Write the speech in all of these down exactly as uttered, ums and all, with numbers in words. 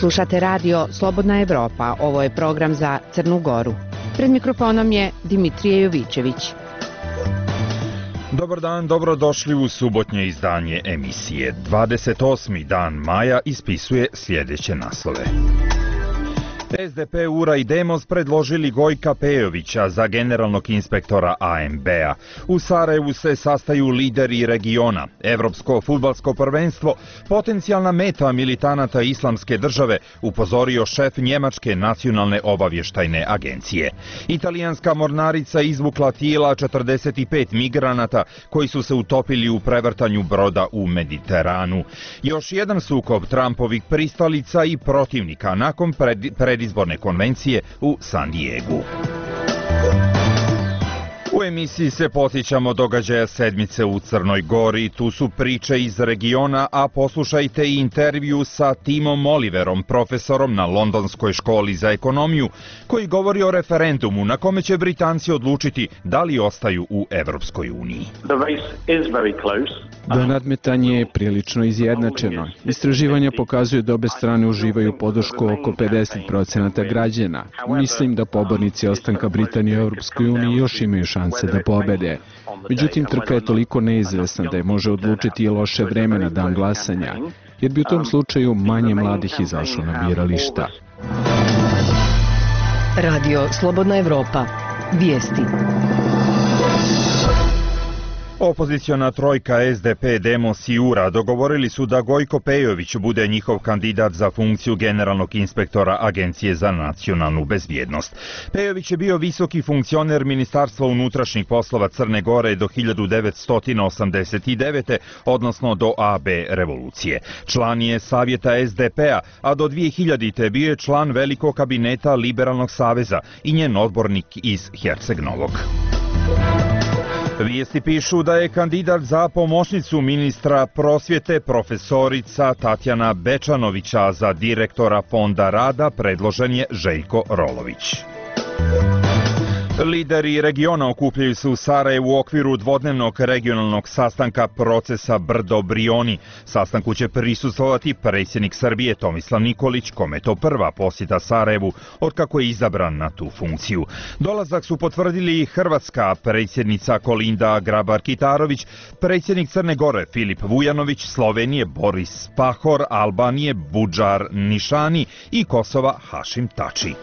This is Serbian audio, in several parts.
Slušate radio Slobodna Evropa, ovo je program za Crnu Goru. Pred mikrofonom je Dimitrije Jovićević. Dobar dan, dobrodošli u subotnje izdanje emisije. dvadeset osmi dan maja ispisuje sljedeće naslove. S D P, U R A i Demos predložili Gojka Pejovića za generalnog inspektora A M B-a. U Sarajevu se sastaju lideri regiona. Evropsko fudbalsko prvenstvo, potencijalna meta militanata Islamske države, upozorio šef Njemačke nacionalne obavještajne agencije. Italijanska mornarica izvukla tijela četrdeset pet migranata koji su se utopili u prevrtanju broda u Mediteranu. Još jedan sukob Trumpovih pristalica i protivnika nakon pred, pred izborne konvencije u San Diegu. U emisiji se podsjećamo događaja sedmice u Crnoj Gori, tu su priče iz regiona, a poslušajte i intervju sa Timom Oliverom, profesorom na Londonskoj školi za ekonomiju, koji govori o referendumu na kome će Britanci odlučiti da li ostaju u Evropskoj uniji. Da nadmetanje je prilično izjednačeno. Istraživanja pokazuju da obe strane uživaju podršku oko pedeset procenata građana. Mislim da pobornici ostanka Britanije u Evropskoj uniji još imaju šanse da pobede. Međutim, trka je toliko neizvesna da je može odlučiti i loše vreme na dan glasanja, jer bi u tom slučaju manje mladih izašlo na birališta. Radio Slobodna Evropa. Vijesti. Opoziciona trojka S D P, Demos i U R A dogovorili su da Gojko Pejović bude njihov kandidat za funkciju generalnog inspektora Agencije za nacionalnu bezbjednost. Pejović je bio visoki funkcioner Ministarstva unutrašnjih poslova Crne Gore do hiljadu devetsto osamdeset devete. odnosno do A B revolucije. Član je Savjeta S D P-a, a do dvije hiljadite. bio je član velikog kabineta Liberalnog saveza i njen odbornik iz Herceg Novog. Vijesti pišu da je kandidat za pomoćnicu ministra prosvjete profesorica Tatjana Bečanovića, za direktora Fonda rada predložen je Željko Rolović. Lideri regiona okupljaju se u Sarajevu u okviru dvodnevnog regionalnog sastanka procesa Brdo-Brioni. Sastanku će prisustvovati predsjednik Srbije Tomislav Nikolić, kome je to prva posjeta Sarajevu otkako je izabran na tu funkciju. Dolazak su potvrdili i hrvatska predsjednica Kolinda Grabar-Kitarović, predsjednik Crne Gore Filip Vujanović, Slovenije Boris Pahor, Albanije Budžar Nišani i Kosova Hašim Tači.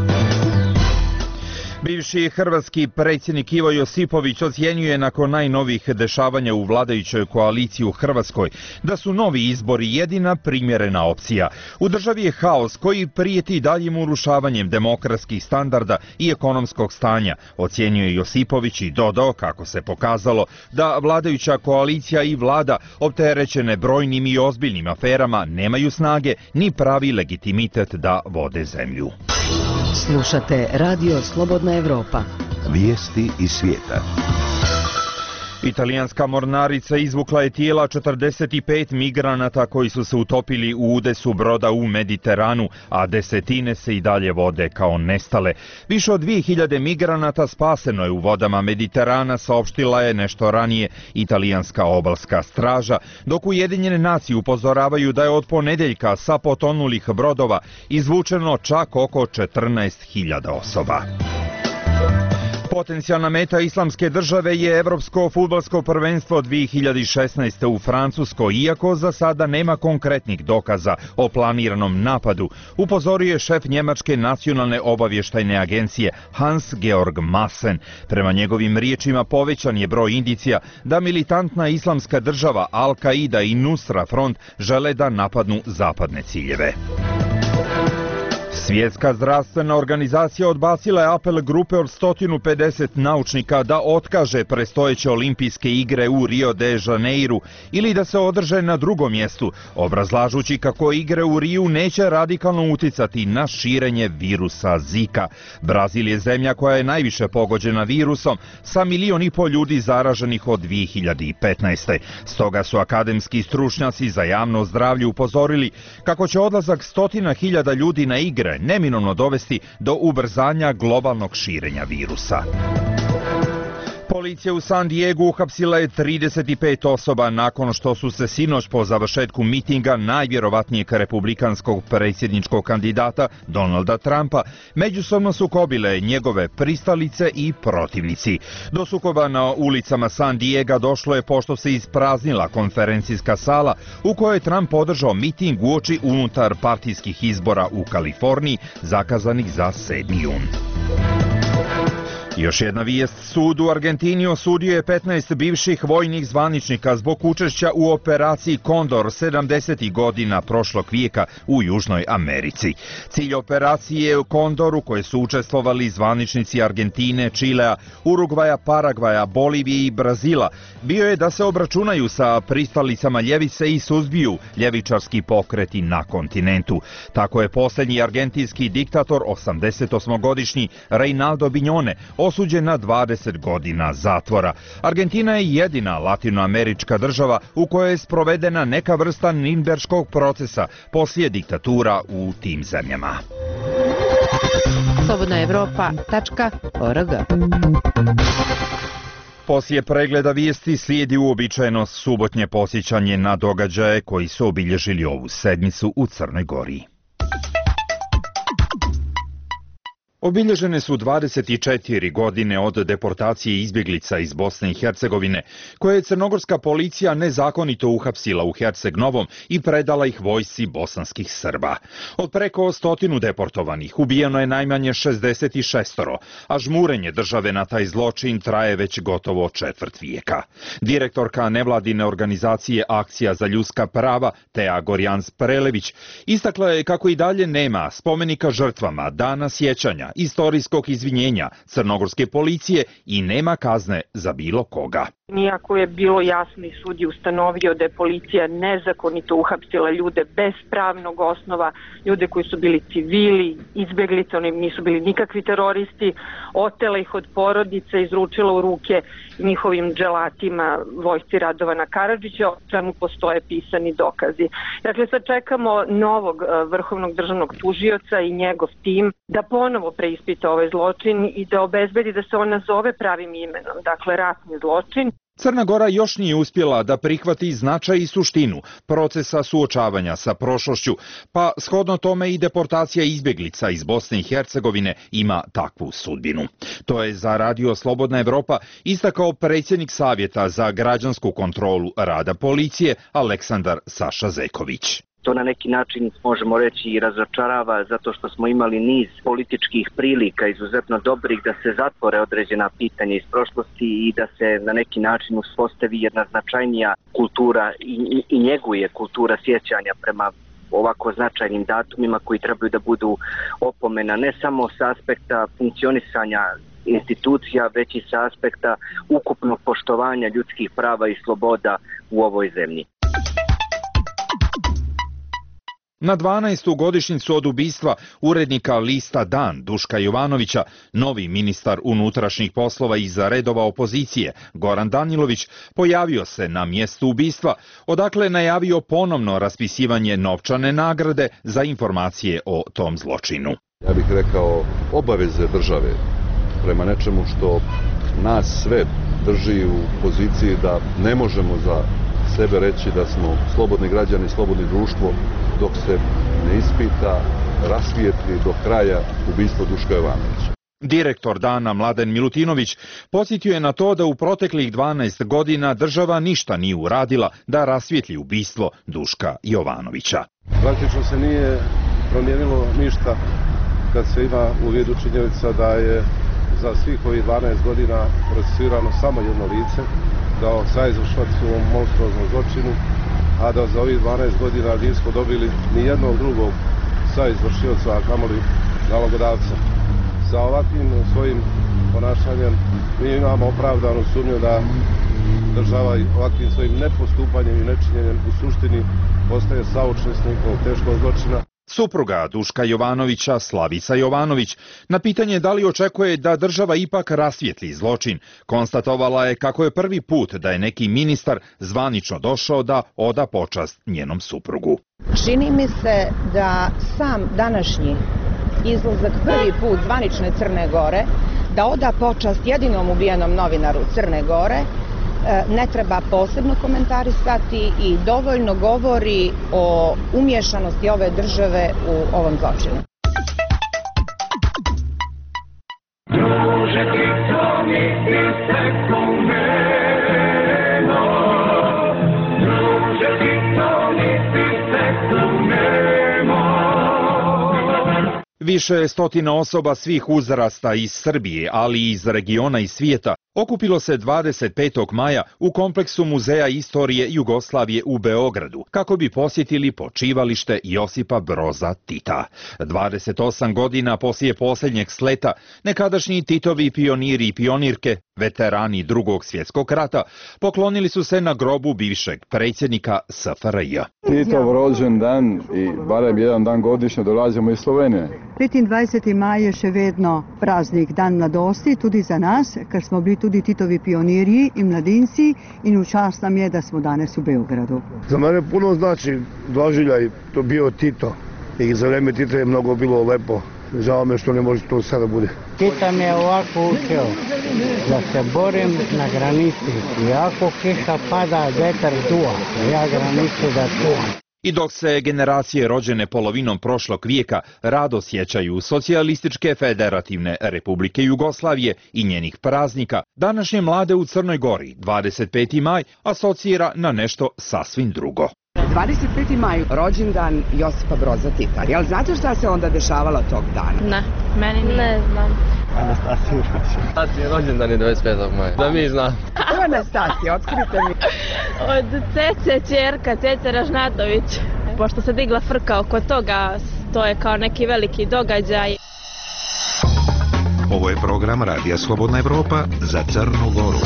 Bivši hrvatski predsjednik Ivo Josipović ocjenjuje nakon najnovijih dešavanja u vladajućoj koaliciji u Hrvatskoj da su novi izbori jedina primjerena opcija. U državi je haos koji prijeti daljim urušavanjem demokratskih standarda i ekonomskog stanja, ocjenjuje Josipović i dodao kako se pokazalo da vladajuća koalicija i vlada opterećene brojnim i ozbiljnim aferama nemaju snage ni pravi legitimitet da vode zemlju. Slušate Radio Slobodna Evropa. Vijesti iz svijeta. Italijanska mornarica izvukla je tijela četrdeset pet migranata koji su se utopili u udesu broda u Mediteranu, a desetine se i dalje vode kao nestale. Više od dvije hiljade migranata spaseno je u vodama Mediterana, saopštila je nešto ranije italijanska obalska straža, dok Ujedinjene nacije upozoravaju da je od ponedjeljka sa potonulih brodova izvučeno čak oko četrnaest hiljada osoba. Potencijalna meta Islamske države je Evropsko fudbalsko prvenstvo dvije hiljade šesnaeste. u Francuskoj, iako za sada nema konkretnih dokaza o planiranom napadu, upozorio je šef Njemačke nacionalne obavještajne agencije Hans-Georg Maassen. Prema njegovim riječima povećan je broj indicija da militantna Islamska država, Al-Qaida i Nusra Front žele da napadnu zapadne ciljeve. Svjetska zdravstvena organizacija odbacila je apel grupe od sto pedeset naučnika da otkaže predstojeće olimpijske igre u Rio de Janeiru ili da se održe na drugom mjestu, obrazlažući kako igre u Riju neće radikalno uticati na širenje virusa Zika. Brazil je zemlja koja je najviše pogođena virusom, sa milion i pol ljudi zaraženih od dvije hiljade petnaeste. Stoga su akademski stručnjaci za javno zdravlje upozorili kako će odlazak stotina hiljada ljudi na igre neminovno dovesti do ubrzanja globalnog širenja virusa. Policija u San Diegu uhapsila je trideset pet osoba nakon što su se sinoć po završetku mitinga najvjerovatnijeg republikanskog predsjedničkog kandidata Donalda Trumpa međusobno sukobile njegove pristalice i protivnici. Do sukoba na ulicama San Diega došlo je pošto se ispraznila konferencijska sala u kojoj je Trump podržao miting uoči unutar partijskih izbora u Kaliforniji zakazanih za sedmi jun. Još jedna vijest, sud u Argentini osudio je petnaest bivših vojnih zvaničnika zbog učešća u operaciji Kondor sedamdesetih godina prošlog vijeka u Južnoj Americi. Cilj operacije Kondor u kojoj su učestvovali zvaničnici Argentine, Čilea, Urugvaja, Paragvaja, Bolivije i Brazila bio je da se obračunaju sa pristalicama ljevice i suzbiju ljevičarski pokreti na kontinentu. Tako je posljednji argentinski diktator, osamdesetosmogodišnji Reinaldo Bignone, osuđen na dvadeset godina zatvora. Argentina je jedina latinoamerička država u kojoj je sprovedena neka vrsta Nirnberškog procesa poslije diktatura u tim zemljama. slobodna evropa tačka org. Poslije pregleda vijesti slijedi uobičajeno subotnje posjećanje na događaje koji su obilježili ovu sedmicu u Crnoj Gori. Obilježene su dvadeset četiri godine od deportacije izbjeglica iz Bosne i Hercegovine, koje je crnogorska policija nezakonito uhapsila u Herceg Novom i predala ih vojsci bosanskih Srba. Od preko stotinu deportovanih ubijeno je najmanje šezdeset šest, a žmurenje države na taj zločin traje već gotovo četvrt vijeka. Direktorka nevladine organizacije Akcija za ljudska prava, Tea Gorjans Prelević, istakla je kako i dalje nema spomenika žrtvama, dana sjećanja, istorijskog izvinjenja crnogorske policije i nema kazne za bilo koga. Iako je bilo jasno i sud je ustanovio da je policija nezakonito uhapsila ljude bez pravnog osnova, ljude koji su bili civili, izbjeglice, oni nisu bili nikakvi teroristi, otela ih od porodice, izručila u ruke njihovim dželatima vojsci Radovana Karadžića, o čemu postoje pisani dokazi. Dakle, sad čekamo novog vrhovnog državnog tužioca i njegov tim da ponovo preispita ovaj zločin i da obezbedi da se on nazove pravim imenom, dakle ratni zločin. Crna Gora još nije uspjela da prihvati značaj i suštinu procesa suočavanja sa prošlošću, pa shodno tome i deportacija izbjeglica iz Bosne i Hercegovine ima takvu sudbinu. To je za Radio Slobodna Evropa istakao predsjednik Savjeta za građansku kontrolu rada policije Aleksandar Saša Zeković. To na neki način možemo reći i razočarava zato što smo imali niz političkih prilika izuzetno dobrih da se zatvore određena pitanja iz prošlosti i da se na neki način uspostavi jedna značajnija kultura i, i, i njeguje kultura sjećanja prema ovako značajnim datumima koji trebaju da budu opomena ne samo sa aspekta funkcionisanja institucija, već i sa aspekta ukupnog poštovanja ljudskih prava i sloboda u ovoj zemlji. Na dvanaestu godišnjicu od ubistva urednika lista Dan Duška Jovanovića, novi ministar unutrašnjih poslova iza redova opozicije Goran Danilović pojavio se na mjestu ubistva, odakle najavio ponovno raspisivanje novčane nagrade za informacije o tom zločinu. Ja bih rekao obaveze države prema nečemu što nas sve drži u poziciji da ne možemo za sebe reći da smo slobodni građani, slobodni društvo, dok se ne ispita, rasvijetli do kraja ubistvo Duška Jovanovića. Direktor Dana Mladen Milutinović podsjetio je na to da u proteklih dvanaest godina država ništa nije uradila da rasvijetli ubistvo Duška Jovanovića. Praktično se nije promijenilo ništa kad se ima u vidu činjenica da je za svih ovih dvanaest godina procesuirano samo jedno lice kao saizvršilac u ovom monstruoznom zločinu, a da za ovih dvanaest godina nismo dobili ni jednog drugog saizvršioca, a kamoli nalogodavca. Sa ovakvim svojim ponašanjem mi imamo opravdanu sumnju da država ovakvim svojim nepostupanjem i nečinjenjem u suštini postaje saučesnik ovog teškog zločina. Supruga Duška Jovanovića, Slavica Jovanović, na pitanje da li očekuje da država ipak rasvijetli zločin, konstatovala je kako je prvi put da je neki ministar zvanično došao da oda počast njenom suprugu. Čini mi se da sam današnji izlazak prvi put zvanične Crne Gore da oda počast jedinom ubijenom novinaru Crne Gore ne treba posebno komentarisati i dovoljno govori o umješanosti ove države u ovom zločinu. Više stotina osoba svih uzrasta iz Srbije, ali i iz regiona i svijeta, okupilo se dvadeset petog maja u kompleksu Muzeja istorije Jugoslavije u Beogradu, kako bi posjetili počivalište Josipa Broza Tita. dvadeset osam godina poslije posljednjeg sleta, nekadašnji Titovi pioniri i pionirke, veterani Drugog svjetskog rata, poklonili su se na grobu bivšeg predsjednika S F R J. Titov rođen dan i barem jedan dan godišnje dolazimo iz Slovenije. petindvajseti maj je še vedno praznik dan mladosti, tudi za nas, ker smo bili tudi Titovi pionirji in mladinci in v čast nam je, da smo danes u Beogradu. Za mene puno znači doživljaj, to bio Tito i za vreme Tita je mnogo bilo lepo. Žao me što ne može to sada bude. Tita me je ovako učio da se borim na granici i ako kiša pada, vetar duva, ja granicu da čuvam. I dok se generacije rođene polovinom prošlog vijeka rado sjećaju socijalističke federativne Republike Jugoslavije i njenih praznika, današnje mlade u Crnoj Gori dvadeset peti maj asocira na nešto sasvim drugo. dvadeset peti maj, rođendan Josipa Broza Tita. Jel znate šta se onda dešavalo tog dana? Ne, meni ne znam. Anastasija. Anastasija rođendan je dvadeset petog maja. Da mi znam. Ko je Anastasija? Otkrite mi. Od Cece ćerka, Cece Ražnatović. Pošto se digla frka oko toga, to je kao neki veliki događaj. Ovo je program Radija Slobodna Evropa za Crnu Goru.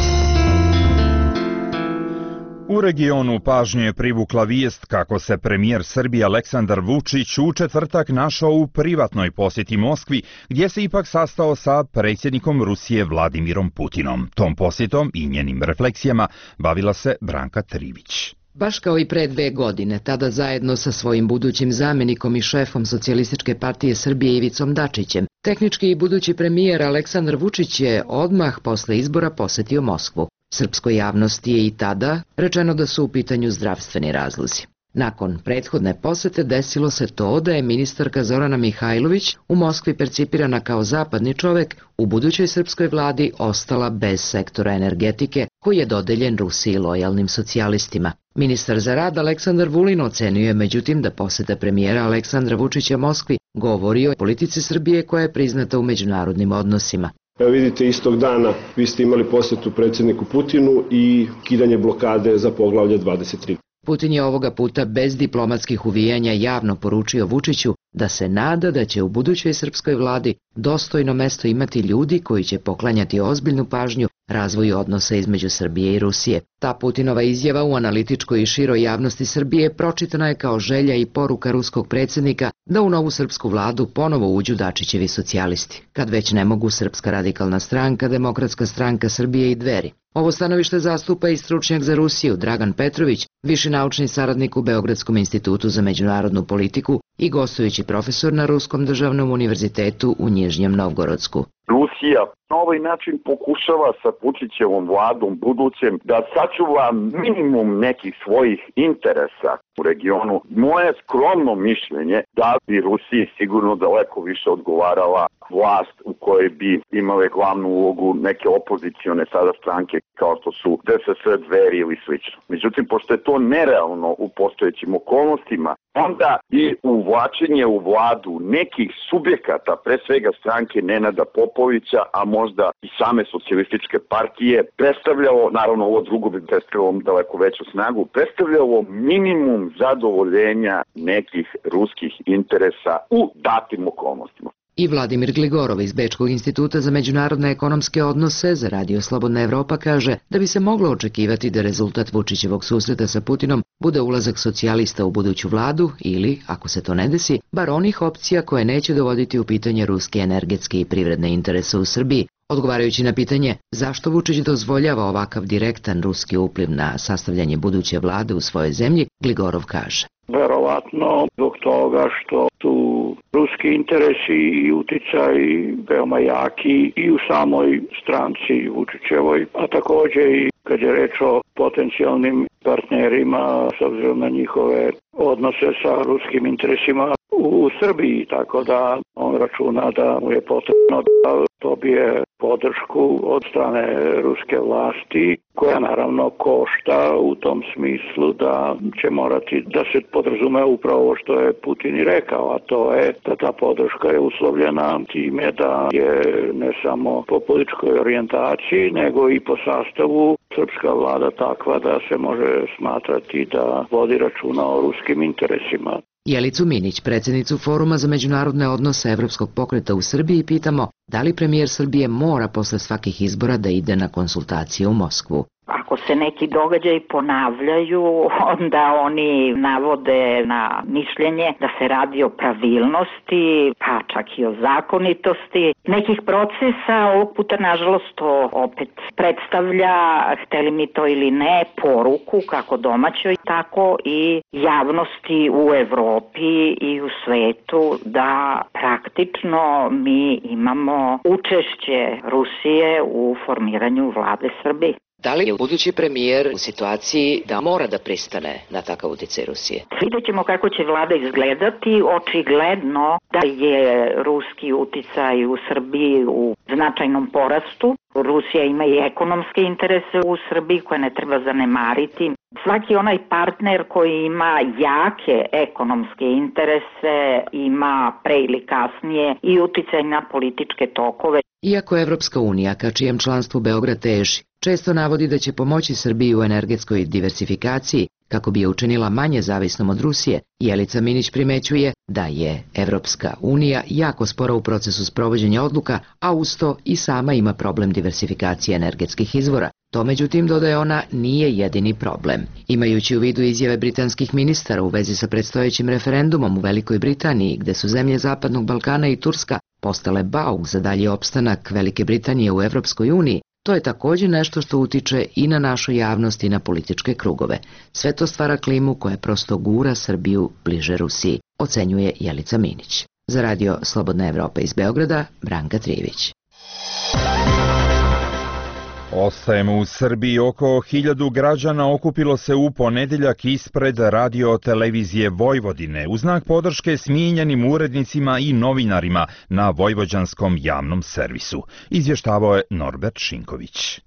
U regionu pažnje je privukla vijest kako se premijer Srbije Aleksandar Vučić u četvrtak našao u privatnoj posjeti Moskvi, gdje se ipak sastao sa predsjednikom Rusije Vladimirom Putinom. Tom posjetom i njenim refleksijama bavila se Branka Trivić. Baš kao i pre dve godine, tada zajedno sa svojim budućim zamjenikom i šefom Socijalističke partije Srbije Ivicom Dačićem, tehnički i budući premijer Aleksandar Vučić je odmah posle izbora posjetio Moskvu. Srpskoj javnosti je i tada rečeno da su u pitanju zdravstveni razlozi. Nakon prethodne posete desilo se to da je ministarka Zorana Mihajlović, u Moskvi percipirana kao zapadni čovek, u budućoj srpskoj vladi ostala bez sektora energetike koji je dodeljen Rusiji lojalnim socijalistima. Ministar za rad Aleksandar Vulin ocenjuje međutim da poseta premijera Aleksandra Vučića Moskvi govori o politici Srbije koja je priznata u međunarodnim odnosima. Evo vidite, istog dana vi ste imali posjetu predsjedniku Putinu i kidanje blokade za poglavlje dvadeset tri. Putin je ovoga puta bez diplomatskih uvijanja javno poručio Vučiću da se nada da će u budućoj srpskoj vladi dostojno mesto imati ljudi koji će poklanjati ozbiljnu pažnju razvoju odnosa između Srbije i Rusije. Ta Putinova izjava u analitičkoj i široj javnosti Srbije pročitana je kao želja i poruka ruskog predsjednika da u novu srpsku vladu ponovo uđu Dačićevi socijalisti, kad već ne mogu Srpska radikalna stranka, Demokratska stranka Srbije i Dveri. Ovo stanovište zastupa i stručnjak za Rusiju Dragan Petrović, viši naučni saradnik u Beogradskom institutu za međunarodnu politiku i gostujući profesor na Ruskom državnom univerzitetu u Nižnjem Novgorodsku. Rusija na ovaj način pokušava sa Vučićevom vladom budućem da sačuva minimum nekih svojih interesa u regionu. Moje skromno mišljenje da bi Rusiji sigurno daleko više odgovarala vlast u kojoj bi imale glavnu ulogu neke opozicione sada stranke kao što su D S S, Dveri ili slično. Međutim, pošto je to nerealno u postojećim okolnostima, onda i uvlačenje u vladu nekih subjekata, pre svega stranke Nenada Popovića, a možda i same socijalističke partije, predstavljalo, naravno ovo drugo bi predstavljalo daleko veću snagu, predstavljalo minimum zadovoljenja nekih ruskih interesa u datim okolnostima. I Vladimir Gligorov iz Bečkog instituta za međunarodne ekonomske odnose za Radio Slobodna Evropa kaže da bi se moglo očekivati da rezultat Vučićevog susreta sa Putinom bude ulazak socijalista u buduću vladu ili, ako se to ne desi, bar onih opcija koje neće dovoditi u pitanje ruske energetske i privredne interese u Srbiji, Odgovarajući na pitanje zašto Vučić dozvoljava ovakav direktan ruski upliv na sastavljanje buduće vlade u svojoj zemlji, Gligorov kaže. Verovatno zbog toga što su ruski interesi i uticaj veoma jaki i u samoj stranci Vučićevoj, a takođe i kad je reč o potencijalnim partnerima s obzirom na njihove odnose sa ruskim interesima u Srbiji, tako da on računa da mu je potrebno da dobije podršku od strane ruske vlasti, koja naravno košta u tom smislu da će morati da se podrazume upravo ovo što je Putin i rekao, a to je da ta podrška je uslovljena time da je ne samo po političkoj orijentaciji, nego i po sastavu srpska vlada takva da se može smatrati da vodi računa o ruskim interesima. Jelicu Minić, predsjednicu Foruma za međunarodne odnose Evropskog pokreta u Srbiji, pitamo da li premijer Srbije mora posle svakih izbora da ide na konsultacije u Moskvu. Ako se neki događaji ponavljaju, onda oni navode na mišljenje da se radi o pravilnosti, pa čak i o zakonitosti nekih procesa. Ovog puta, nažalost, to opet predstavlja, hteli mi to ili ne, poruku kako domaćoj, tako i javnosti u Evropi i u svetu da praktično mi imamo učešće Rusije u formiranju vlade Srbije. Da li je budući premijer u situaciji da mora da pristane na takav uticaj Rusije? Vidjet ćemo kako će vlada izgledati. Očigledno da je ruski uticaj u Srbiji u značajnom porastu. Rusija ima i ekonomske interese u Srbiji koje ne treba zanemariti. Svaki onaj partner koji ima jake ekonomske interese ima pre ili kasnije i uticaj na političke tokove. Iako Evropska unija, ka čijem članstvu Beograd teži, često navodi da će pomoći Srbiji u energetskoj diversifikaciji kako bi je učinila manje zavisnom od Rusije, Jelica Minić primećuje da je Evropska unija jako spora u procesu sprovođenja odluka, a uz to i sama ima problem diversifikacije energetskih izvora. To, međutim, dodaje ona, nije jedini problem. Imajući u vidu izjave britanskih ministara u vezi sa predstojećim referendumom u Velikoj Britaniji, gde su zemlje Zapadnog Balkana i Turska postale bauk za dalji opstanak Velike Britanije u Evropskoj uniji, to je također nešto što utiče i na našu javnost i na političke krugove. Sve to stvara klimu koja prosto gura Srbiju bliže Rusiji, ocenjuje Jelica Minić. Za radio Slobodna Evropa iz Beograda, Branka Trijević. Ostajemo u Srbiji. Oko hiljadu građana okupilo se u ponedeljak ispred radio televizije Vojvodine u znak podrške smijenjenim urednicima i novinarima na vojvođanskom javnom servisu. Izvještavao je Norbert Šinković.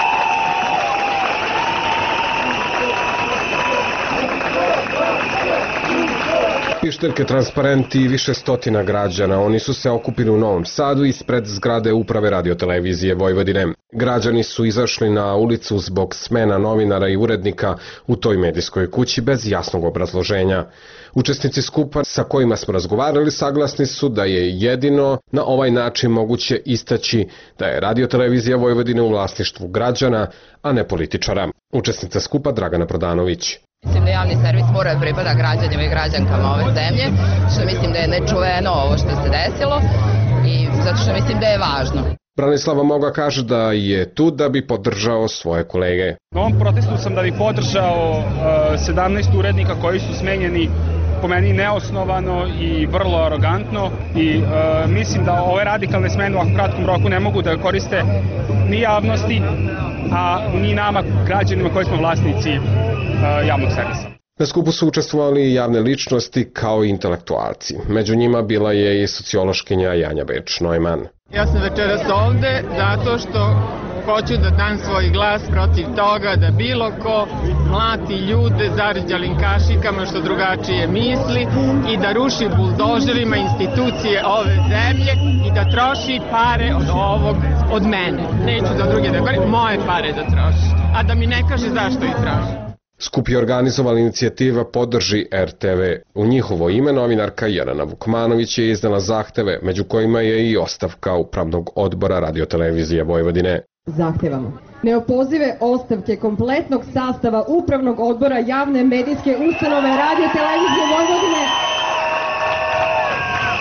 Pišterke, transparenti i više stotina građana. Oni su se okupili u Novom Sadu ispred zgrade uprave radiotelevizije Vojvodine. Građani su izašli na ulicu zbog smena novinara i urednika u toj medijskoj kući bez jasnog obrazloženja. Učesnici skupa sa kojima smo razgovarali saglasni su da je jedino na ovaj način moguće istaći da je radiotelevizija Vojvodine u vlasništvu građana, a ne političara. Učesnica skupa Dragana Prodanović. Mislim da javni servis mora pripada građanima i građankama ove zemlje, što mislim da je nečuveno ovo što se desilo i zato što mislim da je važno. Branislava Moga kaže da je tu da bi podržao svoje kolege. Na ovom protestu sam da bi podržao uh, sedamnaest urednika koji su smenjeni po meni neosnovano i vrlo arogantno i uh, mislim da ove radikalne smene u ovakvom kratkom roku ne mogu da koriste ni javnosti, a ni nama građanima koji smo vlasnici uh, javnog servisa. Na skupu su učestvovali javne ličnosti kao i intelektualci. Među njima bila je i sociološkinja Janja Beč-Neumann. Ja sam večeras ovde zato što hoću da dam svoj glas protiv toga da bilo ko mlati ljude zarđalim kašikama što drugačije misli i da ruši buldožerima institucije ove zemlje i da troši pare od ovog, od mene. Neću za druge da govorim, moje pare da troši, a da mi ne kaže zašto ih troši. Skup je organizovala inicijativa Podrži R T V. U njihovo ime novinarka Jelena Vukmanović je iznala zahteve, među kojima je i ostavka Upravnog odbora radiotelevizije Vojvodine. Zahtevamo neopozive ostavke kompletnog sastava Upravnog odbora javne medijske ustanove radiotelevizije Vojvodine. Tražimo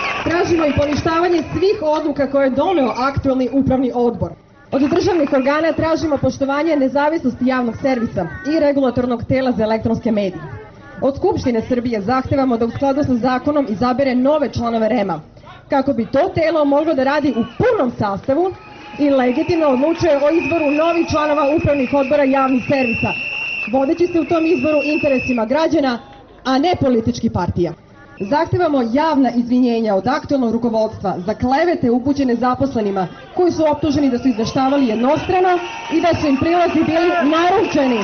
tražimo i poništavanje svih odluka koje je doneo aktualni upravni odbor. Od državnih organa tražimo poštovanje nezavisnosti javnog servisa i regulatornog tela za elektronske medije. Od Skupštine Srbije zahtevamo da u skladu sa zakonom izabere nove članove R E M-a, kako bi to telo moglo da radi u punom sastavu i legitimno odlučuje o izboru novih članova upravnih odbora javnih servisa, vodeći se u tom izboru interesima građana, a ne političkih partija. Zahtevamo javna izvinjenja od aktualnog rukovodstva za klevete upućene zaposlenima koji su optuženi da su izveštavali jednostrano i da su im prilozi bili naručeni.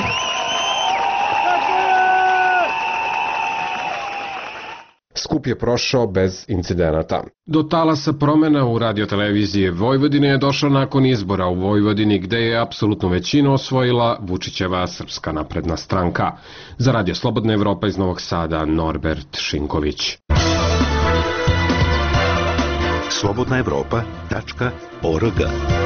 Skup je prošao bez incidenata. Do talasa promena u radiotelevizije Vojvodine je došlo nakon izbora u Vojvodini gde je apsolutnu većinu osvojila Vučićeva Srpska napredna stranka. Za Radio Slobodna Evropa iz Novog Sada, Norbert Šinković. slobodna evropa tačka org.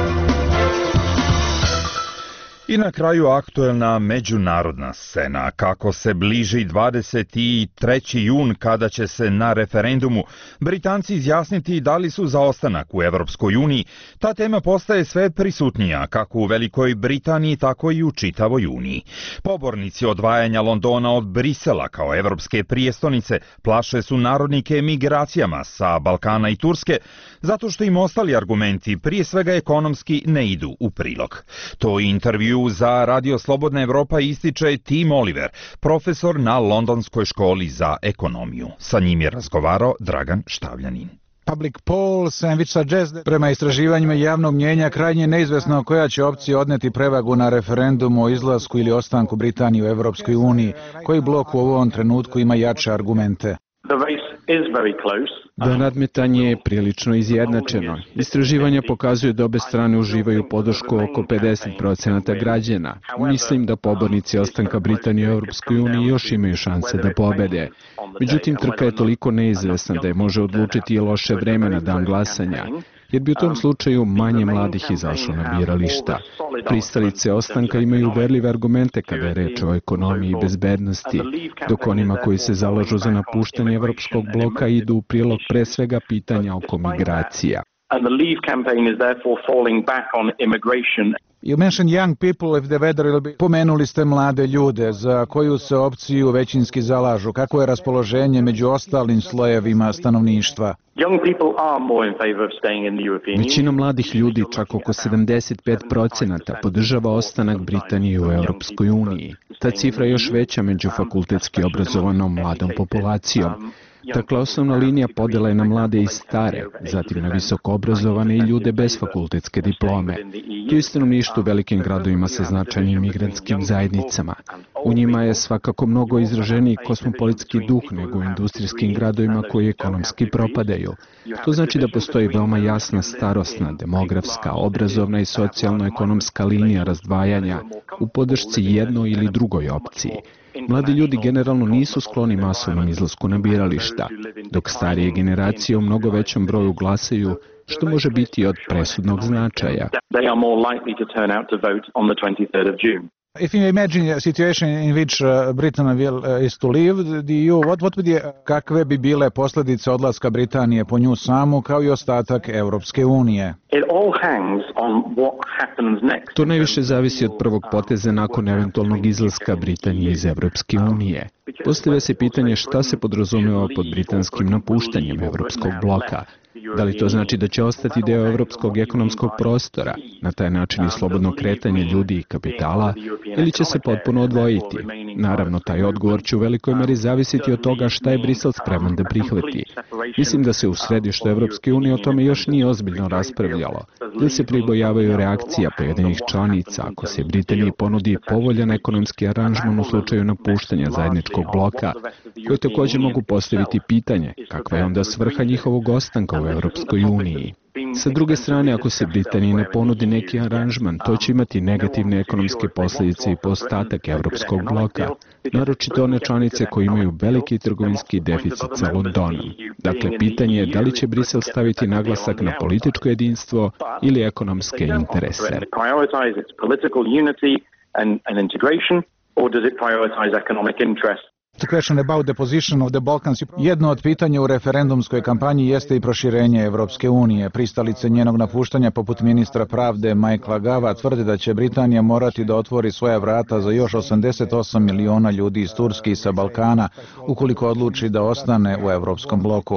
I na kraju aktuelna međunarodna scena. Kako se bliži dvadeset treći jun kada će se na referendumu Britanci izjasniti da li su za ostanak u Evropskoj uniji, ta tema postaje sve prisutnija kako u Velikoj Britaniji, tako i u čitavoj Uniji. Pobornici odvajanja Londona od Brisela kao evropske prijestolnice plaše su narodnike migracijama sa Balkana i Turske, zato što im ostali argumenti, prije svega ekonomski, ne idu u prilog. To je intervju za Radio Slobodna Evropa ističe Tim Oliver, profesor na Londonskoj školi za ekonomiju. Sa njim je razgovarao Dragan Štavljanin. Public polls and which suggest that prema istraživanjima javnog mnjenja krajnje neizvesno koja će opcija odneti prevagu na referendumu o izlasku ili ostanku Britanije u Evropskoj uniji, koji blok u ovom trenutku ima jače argumente. Da nadmetanje je prilično izjednačeno. Istraživanja pokazuju da obe strane uživaju podršku oko pedeset procenata građana. Mislim da pobornici ostanka Britanije u Europskoj uniji još imaju šanse da pobede. Međutim, trka je toliko neizvesna da je može odlučiti i loše vreme na dan glasanja, jer bi u tom slučaju manje mladih izašlo na birališta. Pristalice ostanka imaju uverljive argumente kada je reč o ekonomiji i bezbednosti, dok onima koji se zalažu za napuštanje evropskog bloka idu u prilog pre svega pitanja oko migracija. You mentioned young people if the weather will be... Pomenuli ste mlade ljude, za koju se opciju većinski zalažu. Kako je raspoloženje među ostalim slojevima stanovništva? Većina mladih ljudi, čak oko sedamdeset pet procenata, podržava ostanak Britanije u Europskoj uniji. Ta cifra je još veća među fakultetski obrazovanom mladom populacijom. Dakle, osnovna linija podela je na mlade i stare, zatim na visoko obrazovane i ljude bez fakultetske diplome. To je stanovništvo u velikim gradovima sa značajnim migrantskim zajednicama. U njima je svakako mnogo izraženiji kosmopolitski duh nego u industrijskim gradovima koji ekonomski propadaju. To znači da postoji veoma jasna starosna, demografska, obrazovna i socijalno-ekonomska linija razdvajanja u podršci jednoj ili drugoj opciji. Mladi ljudi generalno nisu skloni masovnom izlasku na birališta, dok starije generacije u mnogo većem broju glasaju, što može biti od presudnog značaja. If you imagine a situation in which uh, Britain will uh, is to leave the E U, what what would be, kakve bi bile posljedice odlaska Britanije po nju samu kao i ostatak Evropske unije? To najviše zavisi od prvog poteza nakon eventualnog izlaska Britanije iz Evropske unije. Postavlja se pitanje šta se podrazumeva pod britanskim napuštanjem Evropskog bloka. Da li to znači da će ostati deo evropskog ekonomskog prostora, na taj način i slobodno kretanje ljudi i kapitala, ili će se potpuno odvojiti? Naravno, taj odgovor će u velikoj meri zavisiti od toga šta je Brisel spreman da prihvati. Mislim da se u središtu Evropske unije o tome još nije ozbiljno raspravljalo, jer se pribojavaju reakcija pojedinih članica ako se Britaniji ponudi povoljan ekonomski aranžman u slučaju napuštanja zajedničkog bloka, koji također mogu postaviti pitanje kakva je onda svrha njihovog ostanka u Evropskoj uniji. Sa druge strane, ako se Britaniji ne ponudi neki aranžman, to će imati negativne ekonomske posljedice i po ostatak Evropskog bloka, naročito one članice koje imaju veliki trgovinski deficit sa Londonom. Dakle, pitanje je da li će Brisel staviti naglasak na političko jedinstvo ili ekonomske interese. Jedno od pitanja u referendumskoj kampanji jeste i proširenje Evropske unije. Pristalice njenog napuštanja, poput ministra pravde Michaela Gova, tvrde da će Britanija morati da otvori svoja vrata za još osamdeset osam miliona ljudi iz Turske i sa Balkana, ukoliko odluči da ostane u Evropskom bloku.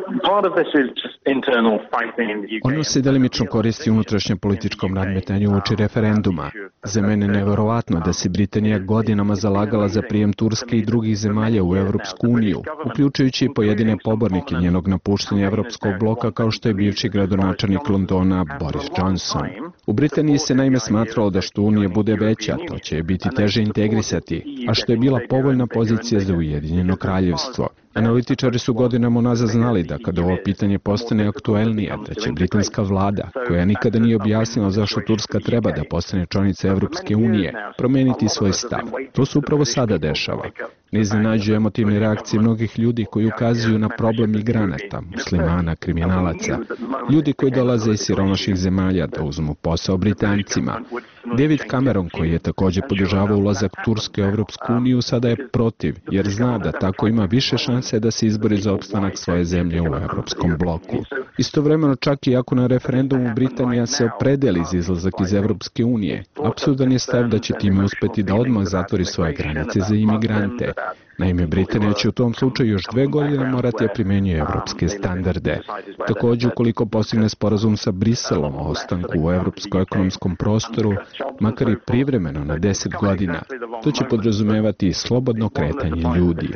Ono se delimično koristi u unutrašnjem političkom nadmetanju uoči referenduma. Za mene je neverovatno da se Britanija godinama zalagala za prijem Turske i drugih zemalja u Evropsku uniju, uključujući i pojedine pobornike njenog napuštanja Evropskog bloka kao što je bivši gradonačelnik Londona Boris Johnson. U Britaniji se naime smatralo da što Unija bude veća, to će je biti teže integrisati, a što je bila povoljna pozicija za Ujedinjeno kraljevstvo. Analitičari su godinama unazad znali da kada ovo pitanje postane aktuelnije, da će britanska vlada, koja nikada nije objasnila zašto Turska treba da postane članica Evropske unije, promeniti svoj stav. To se upravo sada dešava. Ne iznenađuje emotivne reakcije mnogih ljudi koji ukazuju na problem migranata, muslimana, kriminalaca, ljudi koji dolaze iz siromašnih zemalja da uzmu posao Britancima. David Cameron, koji je također podržavao ulazak Turske u Evropsku uniju, sada je protiv, jer zna da tako ima više šanse da se izbori za opstanak svoje zemlje u Evropskom bloku. Istovremeno, čak i ako na referendumu Britanija se opredeli za izlazak iz Evropske unije, apsurdan je stav da će time uspeti da odmah zatvori svoje granice za imigrante. Naime, Britanija će u tom slučaju još dve godine morati da primenjuje evropske standarde. Također, ukoliko postigne sporazum sa Briselom o ostanku u evropskom ekonomskom prostoru, makar i privremeno na deset godina, to će podrazumevati slobodno kretanje ljudi.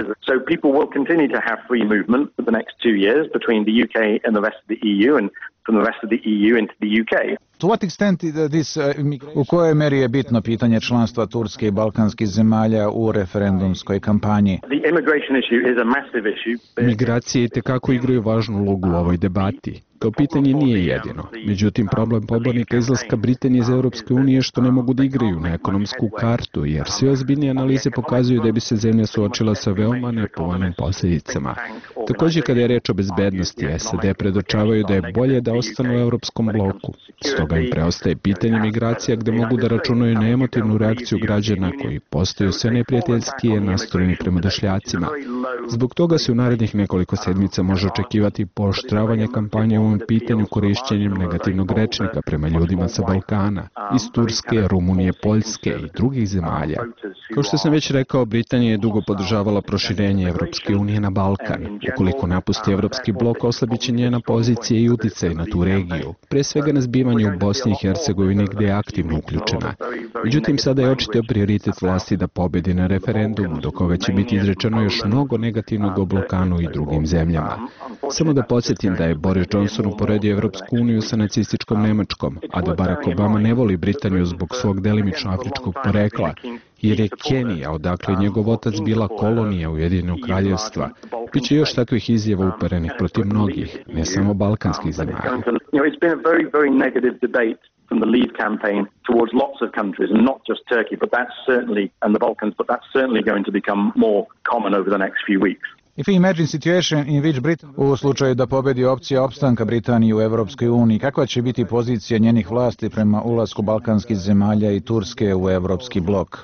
U kojoj meri je bitno pitanje članstva Turske i balkanskih zemalja u referendumskoj kampanji? Migracije itekako igraju važnu ulogu u ovoj debati. To pitanje nije jedino. Međutim, problem pobornika izlaska Britanije iz Europske unije je što ne mogu da igraju na ekonomsku kartu, jer sve ozbiljnije analize pokazuju da bi se zemlja suočila sa veoma nepovoljnim posljedicama. Također, kada je reč o bezbednosti, S A D predočavaju da je bolje da ostanu u Europskom bloku. Stoga im preostaje pitanje migracija gde mogu da računaju na emotivnu reakciju građana koji postaju sve neprijateljskije nastrojeni prema došljacima. Zbog toga se u narednih nekoliko sedmica može očekivati pooštravanje kampanje u ovom pitanju korišćenjem negativnog rečnika prema ljudima sa Balkana, iz Turske, Rumunije, Poljske i drugih zemalja. Kao što sam već rekao, Britanija je dugo podržavala proširenje Evropske unije na Balkan. Ukoliko napusti Evropski blok, oslabit će njena pozicija i uticaj na tu regiju, pre svega na zbivanje u Bosni i Hercegovini gde je aktivno uključena. Međutim, sada je očito prioritet vlasti da pobedi na referendumu, do koga će biti izrečeno još mnogo negativnog o Balkanu i drugim zemljama. Samo da podsjetim da je Boris Johnson uporedio Evropsku uniju sa nacističkom Nemačkom, a da Barack Obama ne voli Britaniju zbog svog delimično afričkog porekla, jer je Kenija, odakle je njegov otac bila kolonija Ujedinjenog kraljevstva. Biće još takvih izjava uperenih protiv mnogih, ne samo balkanskih zemalja. from the Leave campaign towards lots of countries, and not just Turkey, but that's certainly, and the Balkans, but that's certainly going to become more common over the next few weeks. If we imagine situation in which Britain, u slučaju da pobedi opcija opstanka Britanije u Evropskoj uniji, kakva će biti pozicija njenih vlasti prema ulasku balkanskih zemalja i Turske u Evropski blok?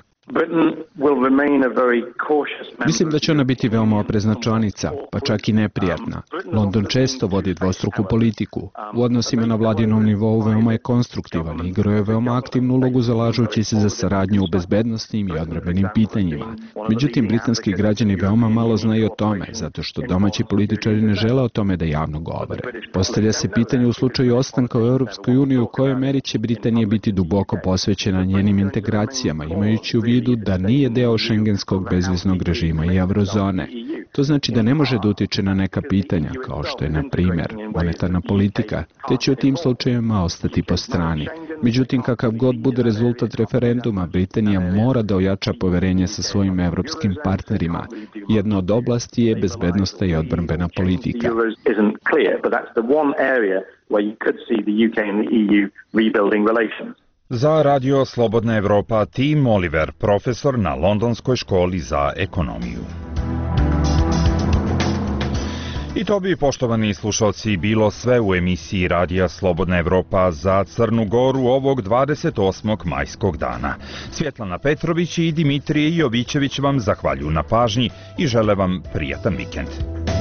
Mislim da će ona biti veoma oprezna članica, pa čak i neprijatna. London često vodi dvostruku politiku. U odnosima na vladinom nivou veoma je konstruktivan i igrao je veoma aktivnu ulogu zalažujući se za saradnju u bezbednosnim i odbrambenim pitanjima. Međutim, britanski građani veoma malo znaju o tome, zato što domaći političari ne žele o tome da javno govore. Postavlja se pitanje u slučaju ostanka u Europskoj uniji u kojoj meri će Britanija biti duboko posvećena njenim integracijama, imajući u vidu da nije deo šengenskog bezviznog režima i eurozone. To znači da ne može da utiče na neka pitanja, kao što je, na primjer, monetarna politika, te će u tim slučajevima ostati po strani. Međutim, kakav god bude rezultat referenduma, Britanija mora da ojača poverenje sa svojim evropskim partnerima. Jedna od oblasti je bezbednosna i odbrambena politika. Za Radio Slobodna Evropa, Tim Oliver, profesor na Londonskoj školi za ekonomiju. I to bi, poštovani slušalci, bilo sve u emisiji Radija Slobodna Evropa za Crnu Goru ovog dvadeset osmog majskog dana. Svjetlana Petrović i Dimitrije Jovićević vam zahvaljuju na pažnji i žele vam prijatan vikend.